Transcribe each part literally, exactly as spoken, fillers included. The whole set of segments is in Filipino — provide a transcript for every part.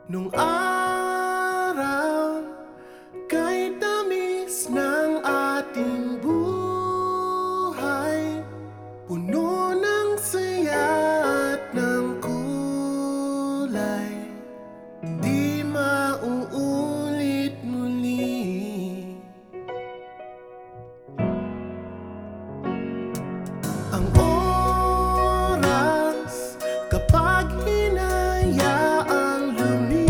Nung araw, kay tamis ng ating buhay, puno ng saya at ng kulay, di mauulit muli. Ang oras kapag hinayaang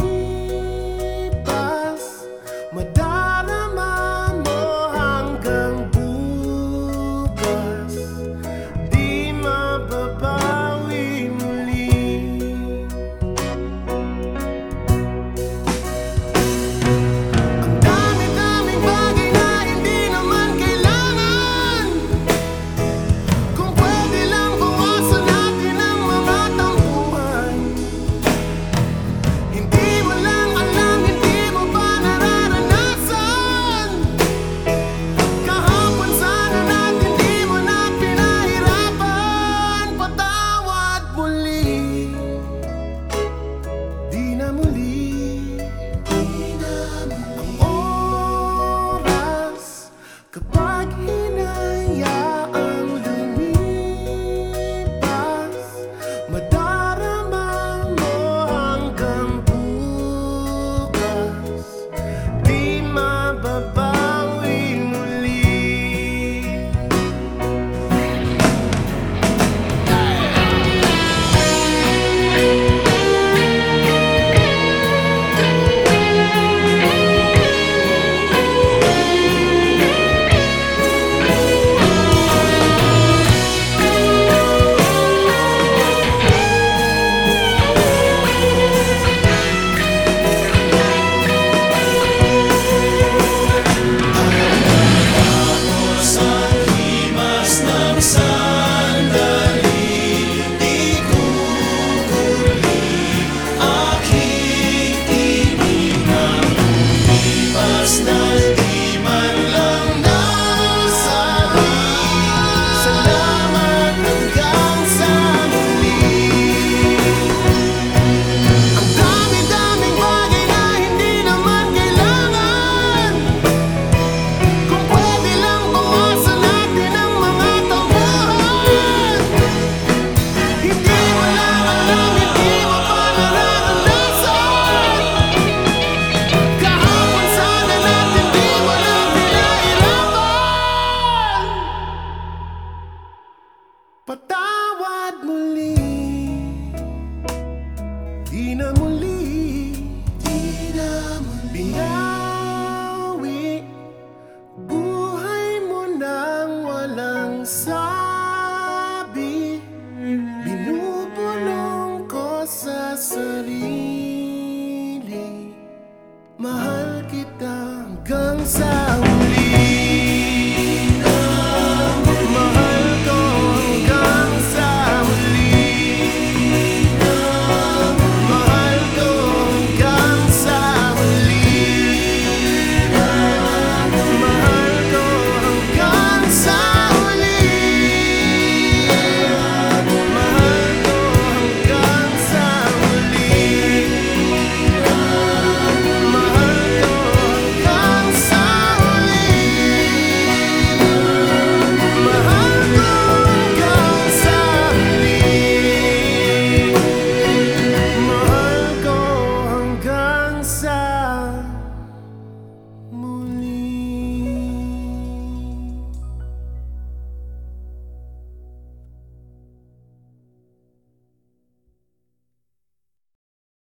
lumipas, madarama mo hanggang bukas, di mababawi muli. Ang dami-daming bagay na hindi naman kailangan, kung pwede lang bawasan natin ang mga tampuhan. Hindi mo lang alam, hindi mo pa nararanasan. Kahapon sana natin di mo na pinahirapan. Patawad muli, di na muli. Ang oras kapag hinayaang lumipas, madarama mo hanggang bukas, di mababawi muli. Salamat hanggang sa muli. Ang dami-daming bagay na hindi naman kailangan, kung pwede lang bawasan natin ang mga tampuhan. Hindi mo lang alam, hindi mo pa nararanasan. Kahapon sana natin di mo na pinahirapan. Patawad muli, di na muli.